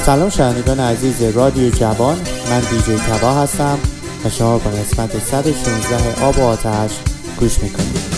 سلام شنوندگان عزیز رادیو جوان، من دیجی تبا هستم و شما به قسمت 116 آب و آتش گوش میکنید.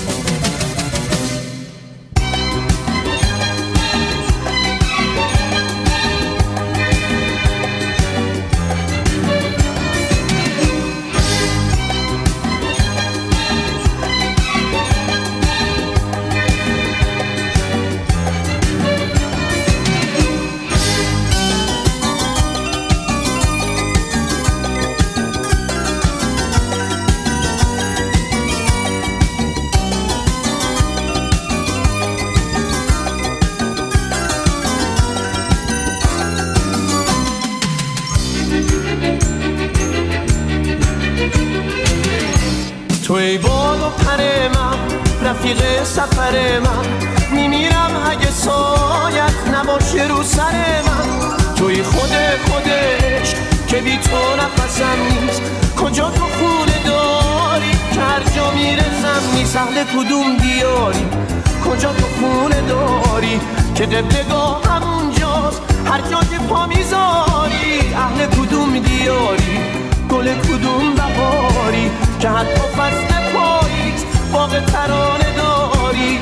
توی باد و پر من، رفیق سفر من، میمیرم اگه سایت نباشه رو سر من. توی خودش که بی تو نفسم نیست، کجا تو خونه داری که هر جا میرسم نیست. اهل کدوم دیاری، کجا تو خونه داری که قبلگاه همونجاست هر جا که پا میذاری. اهل کدوم دیاری، گل کدوم بهاری که حتی فصل پاییز باغ ترانه داری.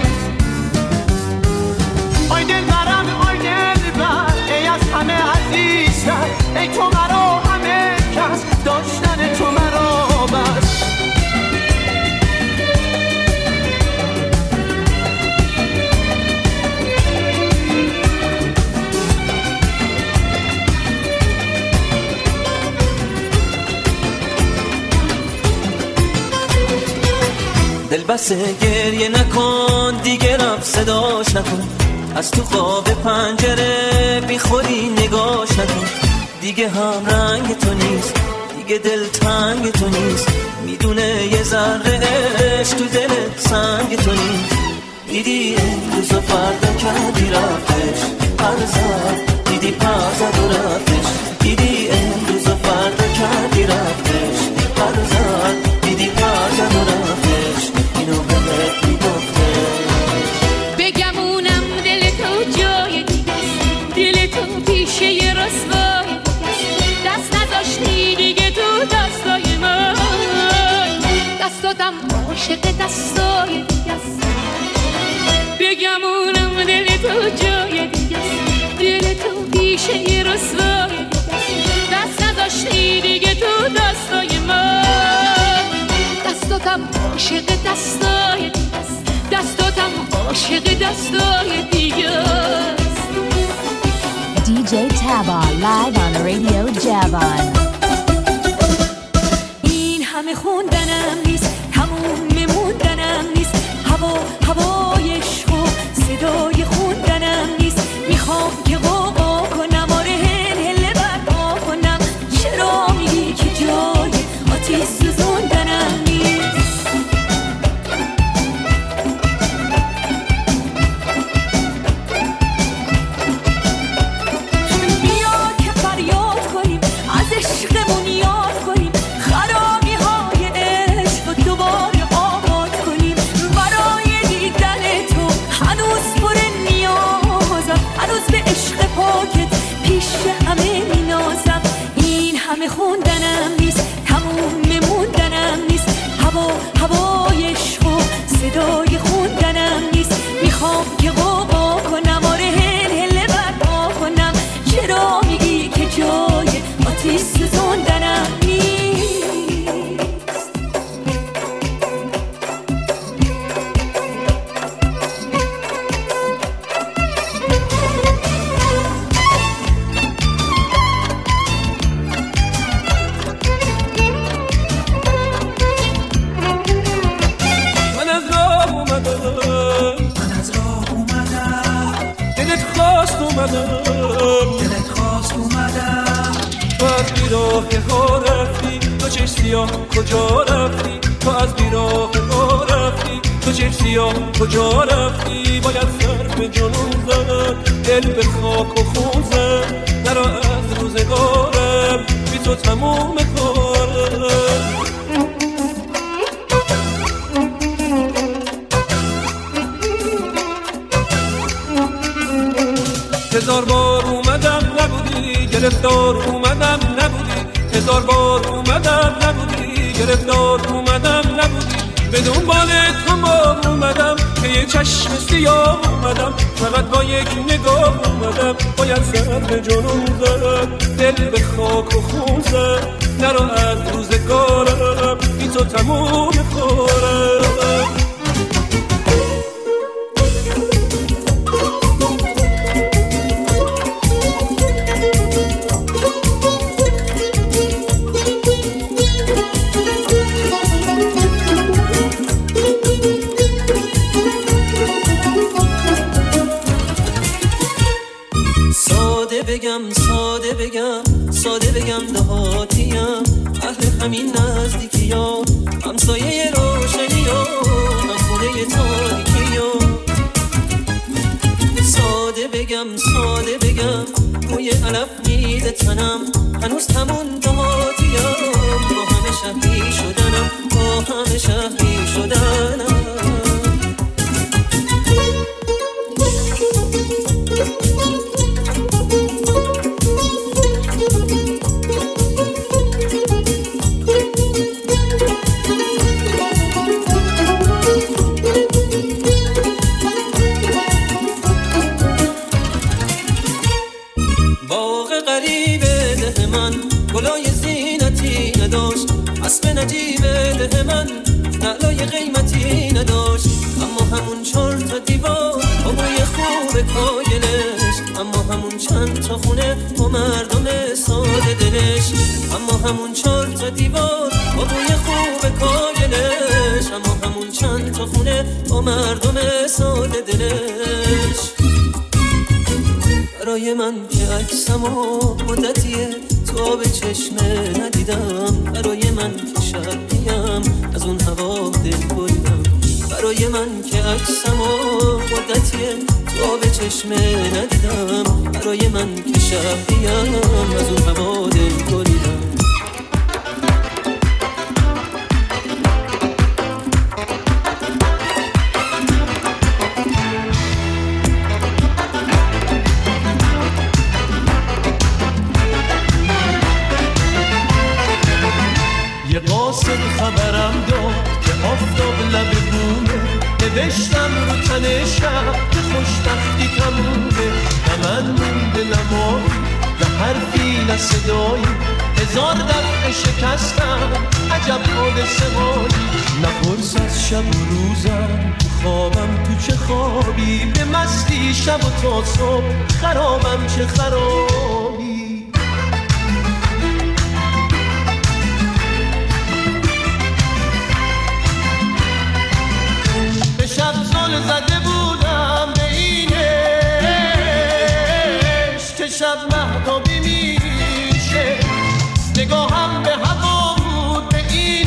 آی دل برم، آی دل بر، ای از همه عزیزتر، ای تو مرا همه کس، داشتن تو مرا بس. دل بسه گریه نکن دیگه، رفت صداش نکن، از تو خواب پنجره بیخوری نگاش نکن. دیگه هم رنگ تو نیست، دیگه دل تنگ تو نیست، میدونه یه ذره عشق تو دل سنگ تو نیست. دیدی امروز و فردا کردی رفتش، پر زد دیدی پر زد و رفتش. دیدی امروز و فردا کردی رفتش، پر زد دیدی پر زد و رفتش. اینو بهت میگفته بگمونم دل تو جای دیگه، دل تو پیشه یه رسوای دیگه، دست نذاشتی دیگه تو دستای من، دستاتم عاشق دستای دیگه. بگمونم دل تو جای دیگه، دل تو پیشه یه رسوای دیگه، دست نذاشتی دیگه تو دستای من، دستاتم عاشق دستای دیگه، دستاتم عاشق دستای دیگه. DJ Taba live on Radio Javan. این همه خوندنم نیست، تموم میموندنم نیست، هوای عشق و صدای خوندنم نیست. میخوام که قوقا کنم، آره هل برقا کنم. چرا میگی که جای آتیش سوزوندنم نیست؟ عشقمون یاد کنیم، خرابی های عشق دوباره آباد کنیم. برای دیدن تو هنوز پر نیازم، هنوز به عشق پاکت پیش همه مینازم. این همه خوندنم نیست، تموم میموندنم نیست، هوای عشق و صدای خوندنم نیست. میخوام که قوقا کنم، آره هل برقا کنم. چرا میگی که جای آتیش سوزوندنم نیست؟ من از راه اومدم، دلت خواست اومدم. تو از بیراه ها رفتی، تو چشم سیاه کجا رفتی؟ تو از بیراه ها رفتی، تو چشم سیاه کجا رفتی؟ باید سر به جنون زد، دل به خاک و خون زد. نرا از روزگارم، بی تو تموم کارم. هزار بار اومدم نبودی، گرفتار اومدم نبودی، 1000 بار اومدم نبودی، گرفتار اومدم نبودی، به دنبال تو ما اومدم که یه چشم سیاه اومدم، فقط با یک نگاه اومدم، باید سر به جنون زد، دل به خاک و خون زد، نرو از روزگارم بی تو تموم خورم. ساده بگم دهاتیم، اهل همین نزدیکی ها، همسایه روشنی ها، هم خونه تاریکی ها. ساده بگم موی علف میده تنم، هنوز همون دهاتیم، با همه شهری شدنم. اسب نجیبه ده من نعلای قیمتی نداشت، اما همون 4 تا دیوار با بوی خوب کاگلش، اما همون چند تا خونه با مردم ساده دلش، اما همون 4 تا دیوار با بوی خوب کاگلش، اما همون چند تا خونه با مردم ساده دلش. برای من که عکسم و مدتیه تو به چشمه ندیدم، برای من که شبیم از اون هوا دل بریدم، برای من که عکسم و مدتیه تو به چشمه ندیدم، برای من که شبیم از اون هوا دل بریدم. خبرم داد که آفتاب لب بومه، نوشتم رو تن شب که خوشبختی تمومه، نه من مونده نمایی نه حرفی نه صدایی، 1000 دفعه شکستم عجب حادثه هایی، نپرس از شب و روزم تو خوابم تو چه خوابی، به مستی شب و تا صبح خرابم چه خرابی. شب زل زده بودم به اینش که شب مهتابی میشه، نگاهم به هوا بود به اینش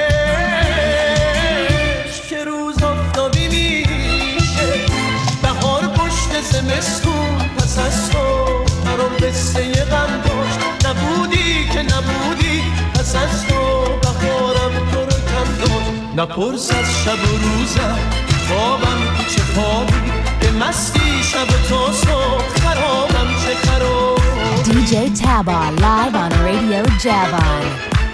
که روز آفتابی میشه، بهار پشت زمستون پس از تو برام قصه غم داشت، نبودی که نبودی پس از تو بهارم تو رو کم داشت، نپرس از شب و روزم خوابم تو چه خوابی، به مستی شب تا صبح خرابم چه خرابی. DJ Taba live on Radio Javon.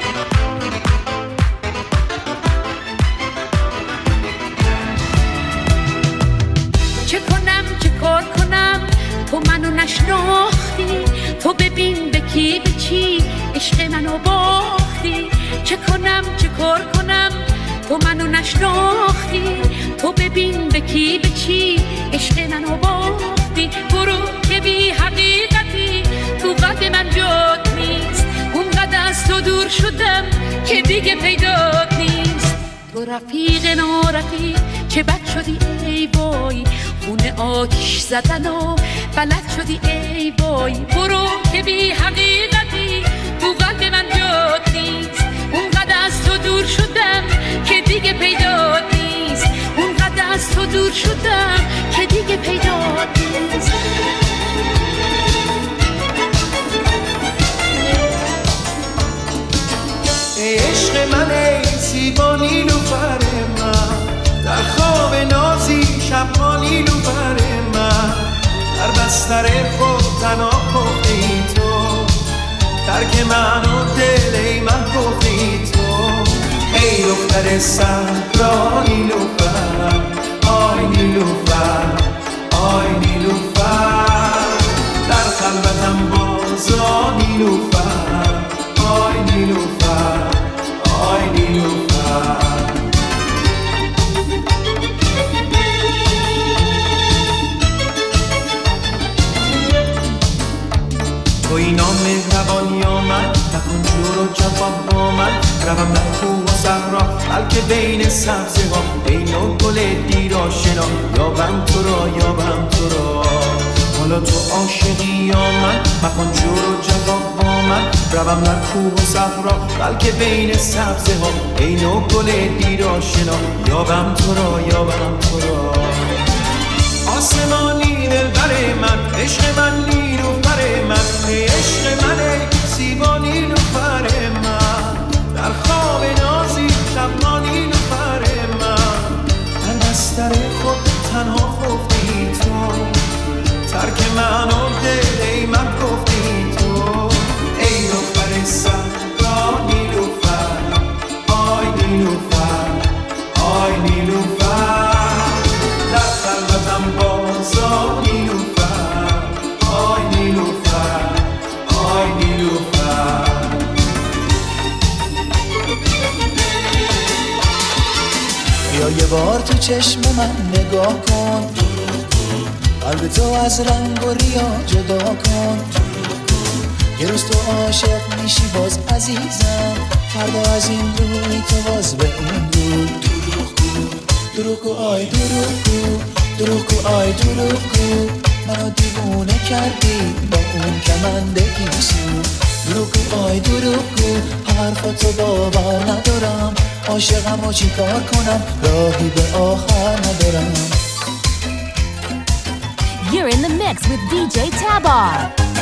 چه کنم چه کار کنم تو منو نشناختی، تو ببین به کی به چی عشق منو باختی، چه کنم چه کار کنم تو منو نشناختی، تو ببین به کی به چی عشق منو باختی، برو که بی حقیقتی تو قلب من جات نیست، اونقدر از تو دور شدم که دیگه پیدات نیست، تو رفیق نارفیق چه بد شدی ای وای، خونه آتیش زدن و بلد شدی ای وای، برو که بی حقیقتی تو قلب من جات نیست، اونقدر از تو دور شدم که دیگه پیدات نیست، اونقدر از تو دور شدم که دیگه پیدات نیست. ای عشق من ای زیبا نیلوفر من، در خواب نازی شب نیلوفر من، در بستر خود تنها خفته ای تو، ترک من و دل من گفتی تو. ای دختر صحرا نیلوفر، آی نیلوفر، آی نیلوفر، در خلوتم بازا نیلوفر، آی نیلوفر، آی نیلوفر. تو اینا مهربانی آمد، نکن جور و جواب با من. روم در کوه و صحرا بلکه بین سبزه ها، بین و گل دیر آشنا، یابم تو را، یابم تو را. حالا تو عاشقی یا من، مکن جور و جواب با من. روم در کوه و صحرا بلکه بین سبزه ها، بین و گل دیر آشنا، یابم تو را، یابم تو را. آسمانی دلبر من، عشق من نیلوفر من، ای عشق من، ای زیبا نیلوفر من. در خواب نازی شبنا نیلوفر من، در بستر خود تنها خفتی تو. ترک من و دل من گفتی تو. ای دختر صحرا نیلوفر، آی نیلوفر، آی نیلوفر، در خلوتم بازا نیلوفر، آی نیلوفر، آی نیلوفر. بیا یه بار تو چشم من نگاه کن، قلب تو از رنگ و ریا جدا کن. یه روز تو عاشق میشی باز عزیزم، فردا از این روی تو باز به اون رو. دروغ گو آی دروغ گو، دروغ گو آی دروغ گو، منو دیوونه کردی با اون کمندگی سو. دروغ گو آی دروغ گو، حرفاتو باور ندارم، عاشقم و چی کار کنم، راهی به آخر ندارم. You're in the mix with DJ Tabar.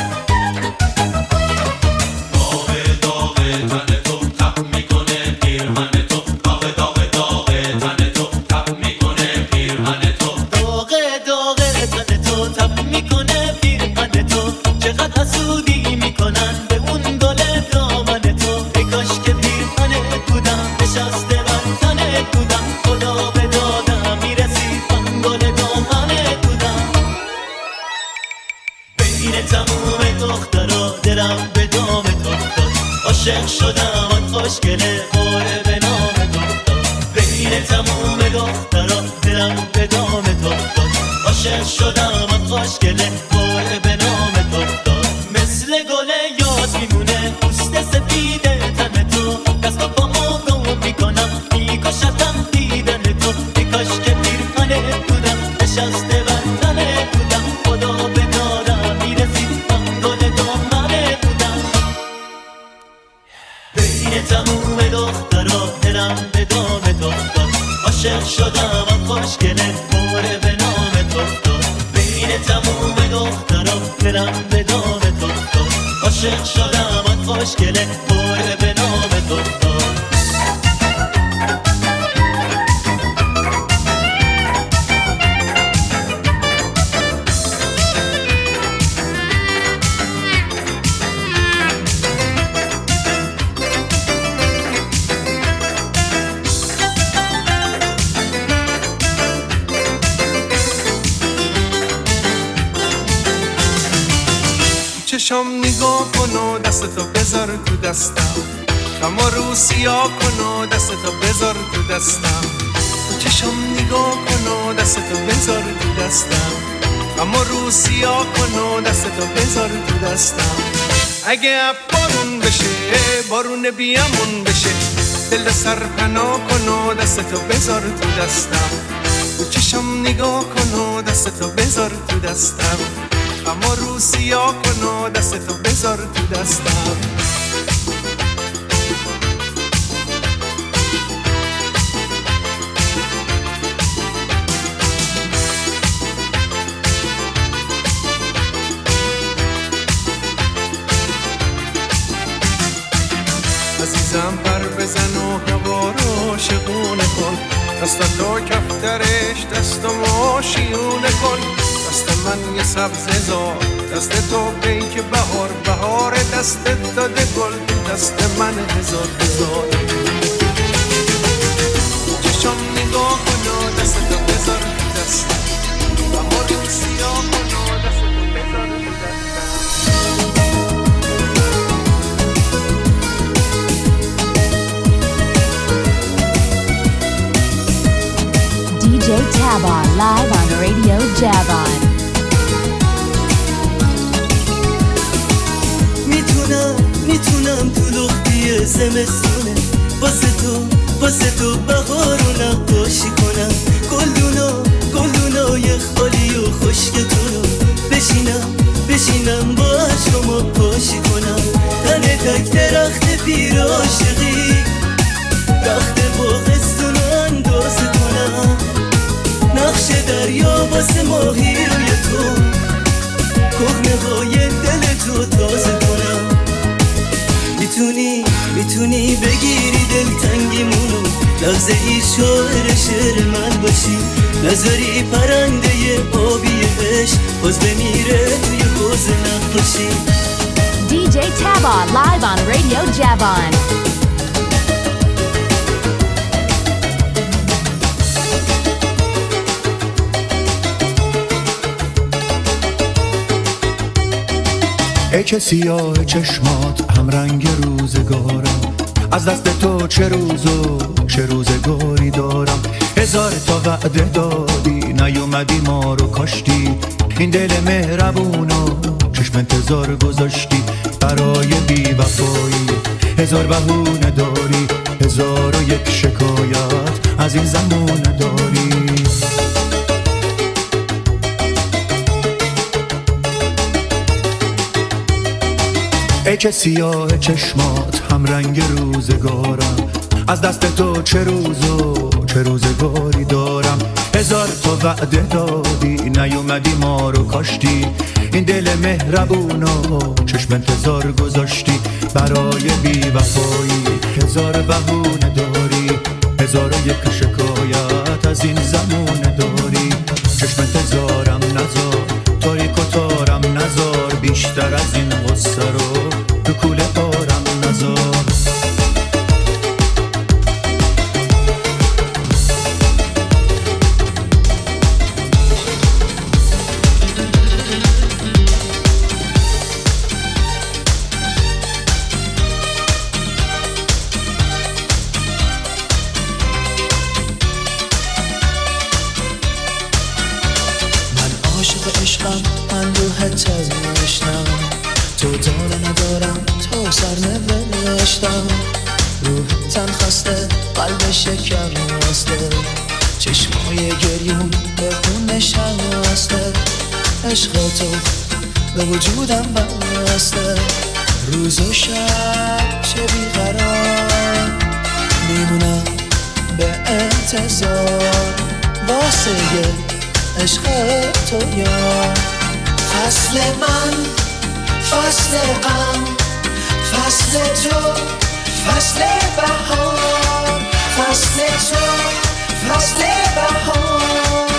عاشق شدم خوشگله خوره به نام تو داد، بین تموم دخترا دلم به دام تو داد. عاشق شدم خوشگله خوره به نام تو داد، مثل گل یاد میمونه پوست سفید تن تو. دست و پامو گم میکنم میکشتم دیدن تو. ای کاش که پیرهن بودم نشسته بر تن بودم، خدا به دادم میرسید من گل دامنه بودم. بین تموم دخترا دلم به دام تو داد، عاشق شدم خوشگله خوره به نام تو داد. بین تموم دخترا دلم به دام تو داد، عاشق شدم خوشگله خوره به نام تو داد. چشم نگاه کن و دستتو بذار تو دستم، غم و رو سیاه کن و دستتو بذار تو دستم. چشم نگاه کن و دستتو بذار تو دستم، غم و رو سیاه کن و دستتو بذار تو دستم. اگه بارون بشه بارون بیامون بشه، دل سر پناه کن و دستتو بذار تو دستم. چشم نگاه کن و دستتو بذار تو دستم، اما رو سیاه کن و دستتو بذار تو دستم. عزیزم پر بزن و هوا رو شگونه کن، دستتو کفترش دستمو شیونه کن. دست من یه سبزه زار، دست تو پیک بهار بهار دستت داده گل دست من هزار هزار چشم نگاه کن دستتو بذار دست اما رو سیاه کن دستتو بذار دست DJ Tabon live on Radio Javon. میتونم تو لختی زمستونه واسه تو بهارو نقاشی کنم گلدونای خالی و خشکتونو بشینم با عشقامو پاشی کنم تنه تک درخت پیر عاشقی رخت باغستونو اندازه کنم نقش دریا واسه ماهی روی تو کهنه های دل تو تازه کنم میتونی بگیری دلتنگیمونو لحظه ای شعر من باشی نذاری پرنده آبی عشق باز بمیره توی حوض نقاشی DJ Tabon live on Radio Javon. ای که سیاه چشمات هم رنگ روزگارم از دست تو چه روزگاری دارم هزار تا وعده دادی نیومدی ما رو کاشتی این دل مهربونو چشم انتظار گذاشتی برای بی وفایی هزار بهونه داری 1001 شکایت از این زمونه داری ای که سیاه چشمات هم رنگ روزگارم از دست تو چه روزگاری دارم هزار تا وعده دادی نیومدی ما رو کاشتی این دل مهربونو چشم انتظار گذاشتی برای بی وفایی هزار بهونه داری 1001 شکایت از این زمونه داری چشم انتظارم نذار تاریک و تارم نذار بیشتر از این غصه رو تو کوله بارم نذار من روحت تشنم تو داره ندارم تو سر نوشتم روح تن خسته قلب شکر راسته چشمای گریون به خون نشسته عشق تو به وجودم بسته روز و شب چه بیقرار میمونم به انتظار واسه عشق تو یا فصل من فصل غم فصل تو فصل بهار فصل تو فصل بهار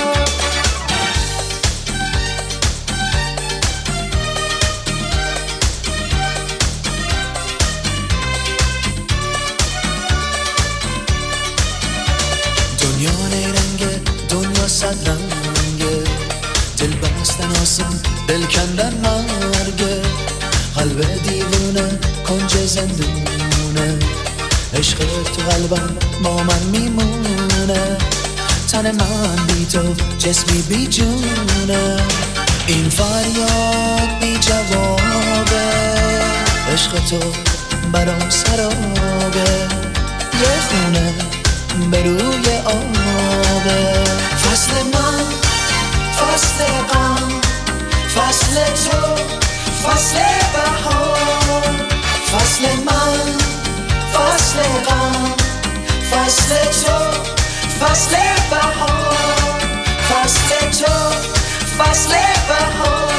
دنیا نیرنگه دنیا صد رنگه دل بستن آسان دل کندن مرگه قلب دیوونه کنج زندونه عشق تو قلبم با من میمونه تن من بی تو جسمی بی جونه این فریاد بی جوابه عشق تو برام سرابه یه خونه به روی آبه فصل من فصل غم فصل تو فصل بهار فصل من فصل غم فصل تو فصل بهار فصل تو فصل بهار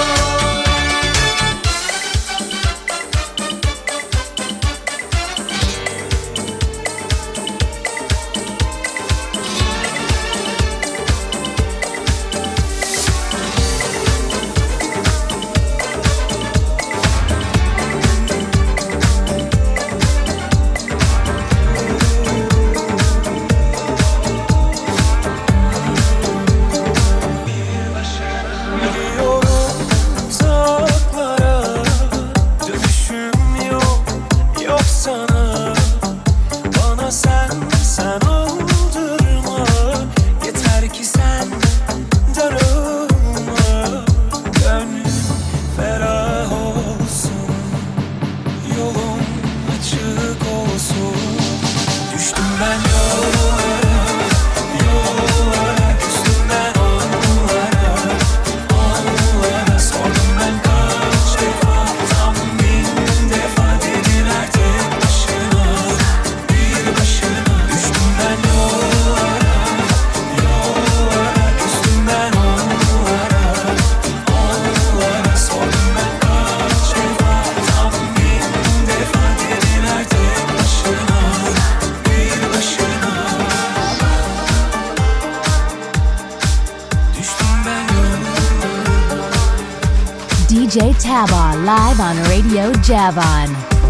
DJ Taba live on Radio Javan.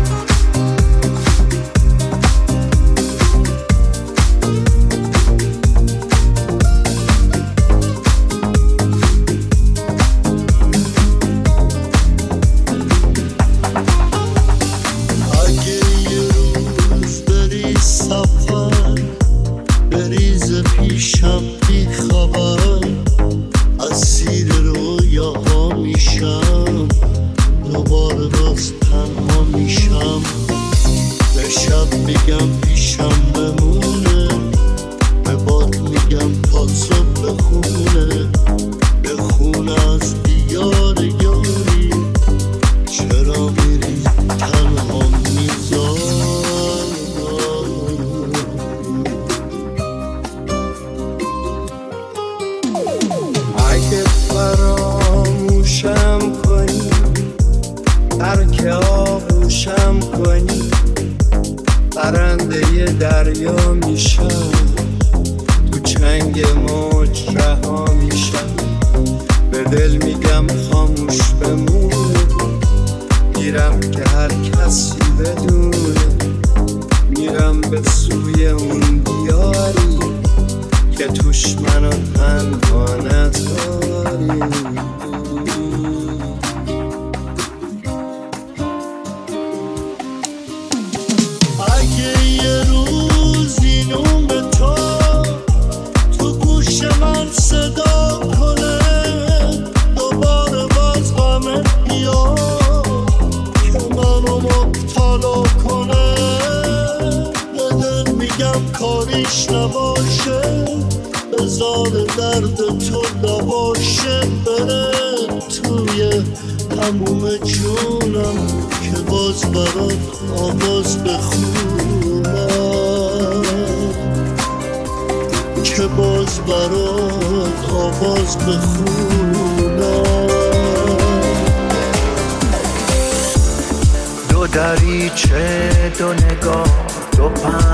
دو دریچه، دو نگاه، دو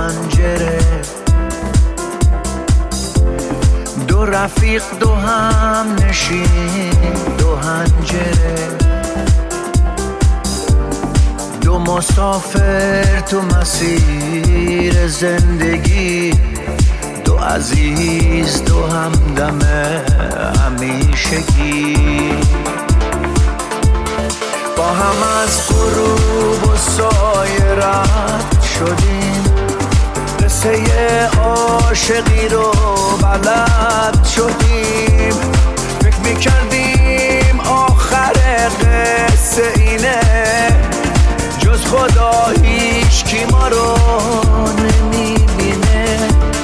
پنجره، دو رفیق، دو هم نشین، دو هنجره، دو مسافر تو مسیر زندگی، دو عزیز، دو همدم همیشگی، با هم از غروب و سایه رد شدیم، قصه عاشقی رو بلد شدیم، فکر میکردیم آخر قصه اینه، جز خدا هیچ کی ما رو نمیبینه.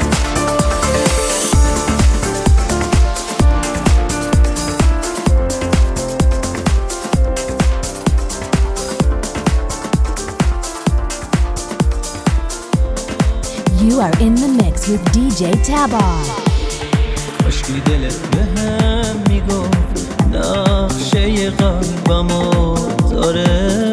You are in the mix with DJ Taba. کاشکی دلت بهم میگفت نقشه قلبمو داره،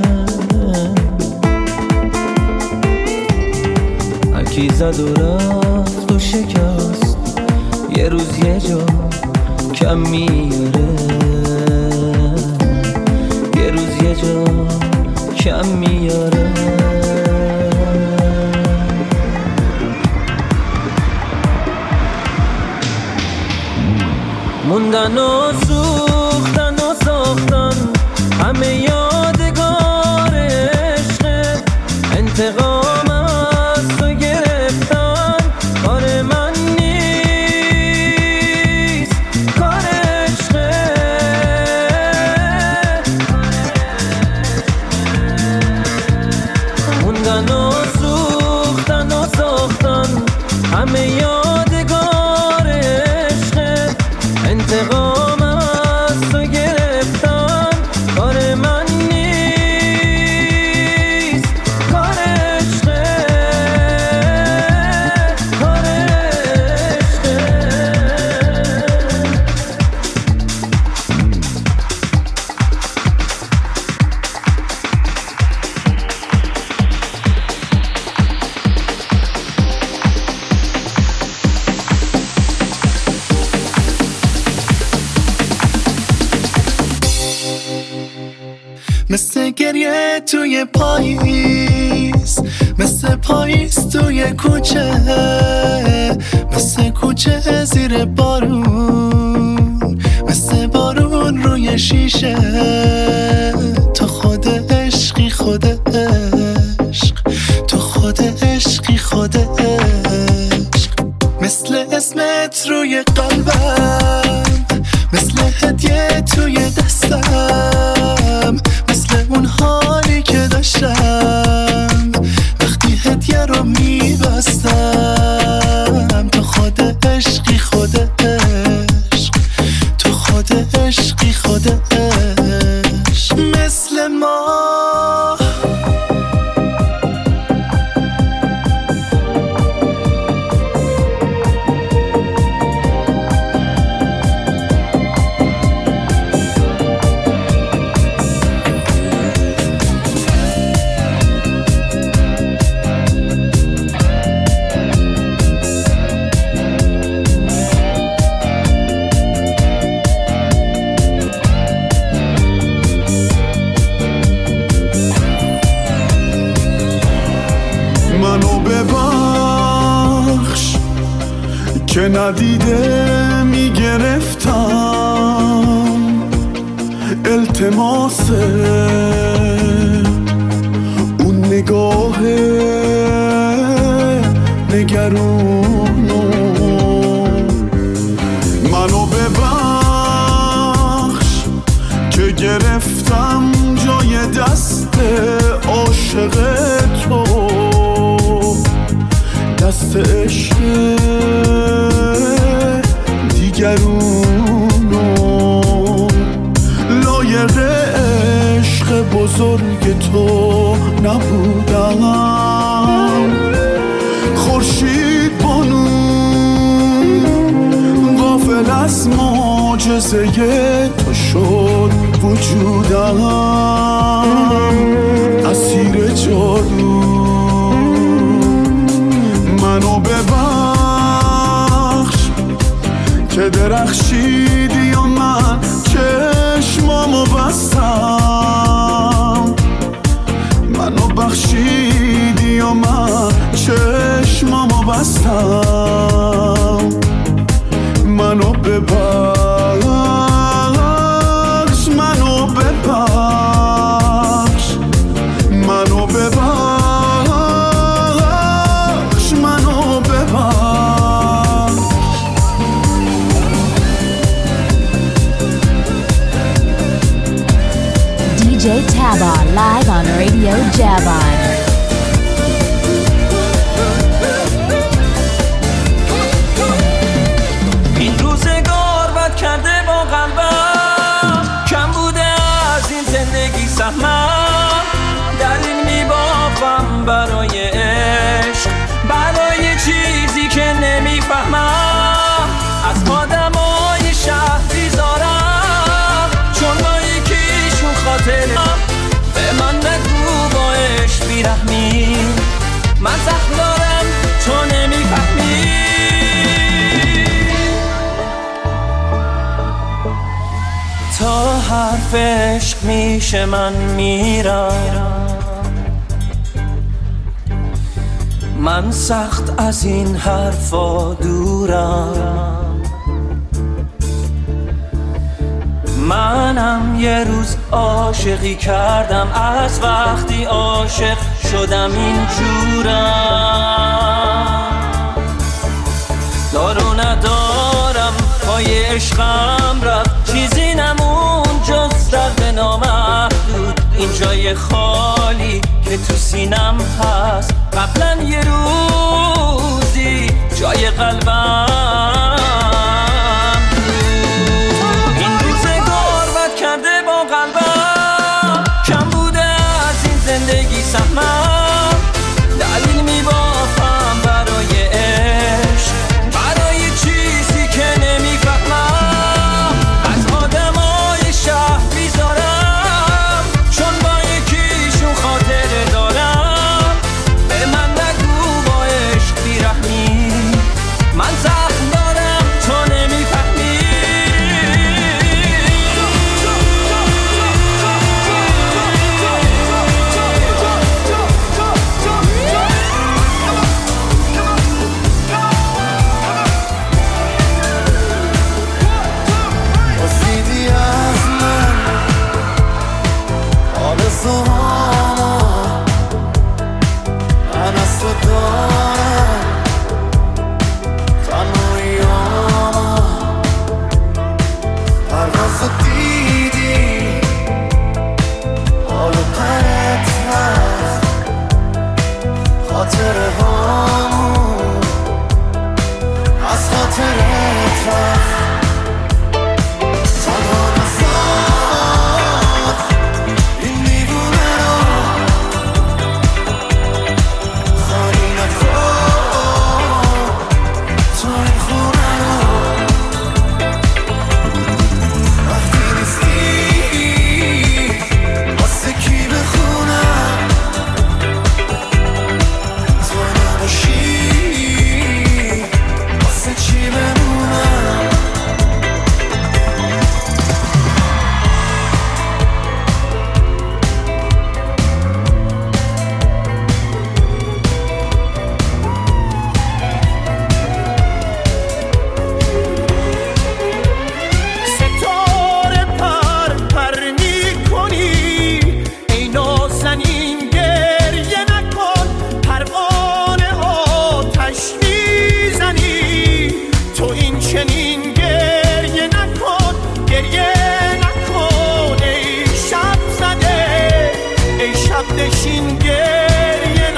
هرکی زد و رفت و شکست، یه روز یه جا کم میاره، یه روز یه جا کم میاره. موندن و سوختن و ساختن همه یادگار عشقت، انتقام از تو گرفتن کار من نیست، کار عشقت. موندن و سوختن و ساختن همه یادگار عشقت، انتقام از تو گرفتن کار من مثل گریه توی پاییز، مثل پاییز توی کوچه، مثل کوچه زیر بارون، مثل بارون روی شیشه. تو خود عشقی خود عشق، تو خود عشقی خود عشق. مثل اسمت روی قلبم، مثل هدیه توی دستم، مثل اون حالی که داشتم وقتی هدیه رو میبستم. تو خود عشقی خود عشق، تو خود عشقی خود عشق. مثل ما که ندیده میگرفتم التماس اون نگاه نگرونو. منو ببخش که گرفتم جای دست عاشق تو، دست عشق دیگرونو. لایق عشق بزرگ تو نبودم، خورشید بانو غافل از معجزه تو شد وجودم، اسیر جادو. منو ببخش که درخشیدی و من چشمامو بستم، منو بخشیدی و من چشمامو بستم. منو ببخش، منو ببخش، منو ببخش، منو ببخش. DJ Taba live on Radio Javon. این روزگار بد کرده با قلبم، کم بوده از این زندگی سهمم. در این میبافم برای عشق، برای چیزی که نمیفهمم. از آدمای شهر بیزارم، چون با یکیشون خاطرم. به من نگو با عشق بیرحمی، من زخم دارم تو نمیفهمی. تا حرف عشق میشه من میرم، من سخت از این حرفا دورم. منم یه روز عاشقی کردم، از وقتی عاشق شدم اینجورم. دارو ندارم پای عشقم رفت، چیزی نمون جز درد نامحدود. این جای خالی که تو سینم هست، قبلا یه روزی جای قلبم بود. این روزگار بد کرده با قلبم، کم بوده از این زندگی سهمم. دلیل میبافم برای عشق، برای چیزی که نمیفهمم. از آدمای شهر بیزارم، چون با یکیشون خاطره دارم. به من نگو با عشق بیرحمی، من زخم دارم پریدی حالو پرت رفت خاطره هامون از خاطرت رفت تنها نزاد این میدونه رو خالی نکن تو این خونه رو وقتی نیستی واسه کی بخونم تو نباشی واسه چی بمونم ستاره پر پر میکنی ای نازنین گریه نکن پروانه آتش میزنی تو این چنین گریه نکن ای شب زده ای شب نشین گریه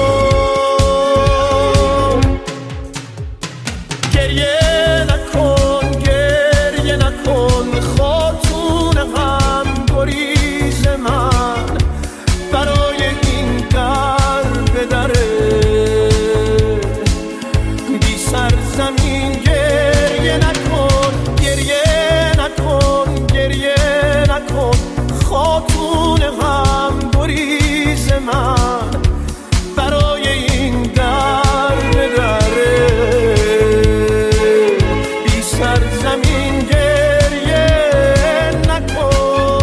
نکن گریه نکن خاتون غم گریز من برای این در به دره بی سرزمین گریه نکن خاتون غم گریز من برای این در به دره بی سرزمین گریه نکن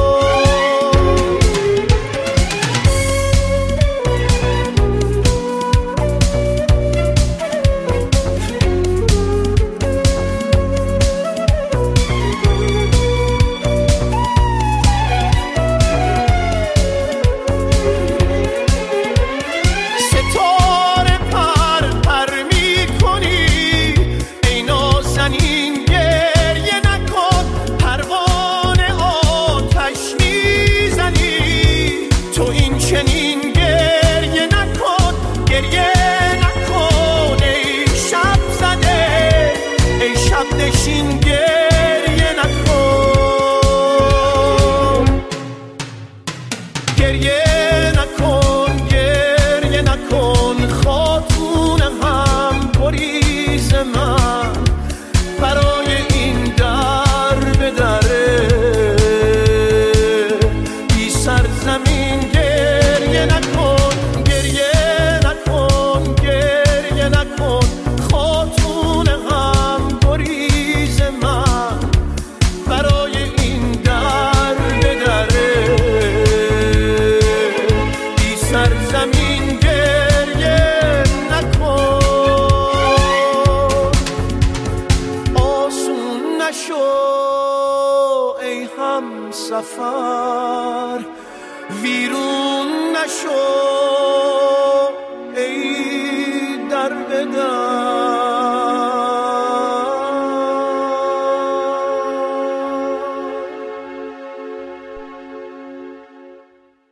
ستاره پر پر میکنی ای نازنین گریه نکن پروانه آتش میزنی تو این چنین گریه نکن ای شب زده ای شب نشین گریه نکن گریه نکن خاتون غم گریز من برای این در به دره بی سرزمین گریه نکن خاتون غم گریز من برای این در به دره بی سرزمین گریه نکن آسون نشو ای هم سفر ویرون نشو ای در به در